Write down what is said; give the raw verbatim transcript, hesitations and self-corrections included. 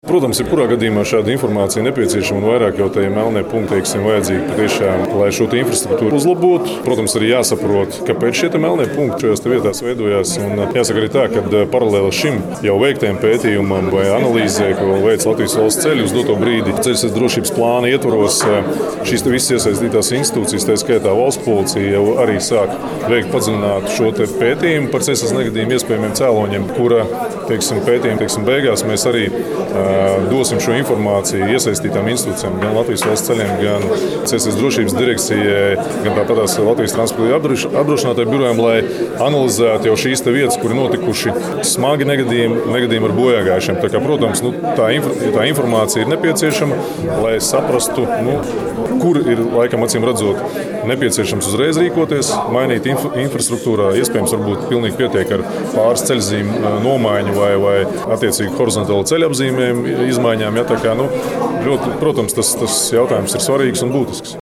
Protams, jebkurā gadījumā šāda informācija nepieciešama un vairāk jau tajā melnie punkti, teiksim, vajadzīgi patiešām, lai šo infrastruktūru uzlabotu. Protams, arī jāsaprot, kāpēc šie melnie punkti šajās vietās veidojās. Un jāsaka arī tā, ka paralēli šim jau veiktajam pētījumam vai analīzē, ko veic Latvijas valsts ceļu uz doto brīdi, ceļu drošības plāna ietvaros šīs visas iesaistītās institūcijas, tā skaitā valsts policija, jau arī sāk veikt padziļinātu šo pētījumu par ceļu negadījumu iespējamiem cēloņiem, kura teiksim, pētījuma teiksim, beigās mēs arī dosim šo informāciju iesaistītām institūcijām, gan Latvijas valsts ceļiem, gan ceļu drošības direkcijai, gan tāpatās Latvijas transporta apdrošinātāju birojam, lai analizētu jau šīs vietas, kur ir notikuši smagi negadījumi, negadījumi ar bojāgājušiem. Tā kā, protams, nu, tā, inf tā informācija ir nepieciešama, lai saprastu, nu, kur ir laikam acīm redzot nepieciešams uzreiz rīkoties, mainīt inf infrastruktūrā. Iespējams, varbūt pilnīgi pietiek ar pāris ceļzīmu nomaiņu vai, vai attiecīgi horizontālu ceļu apzīmējumu izmaiņām. Ja, tā kā, nu, ļoti, protams, tas, tas jautājums ir svarīgs un būtisks.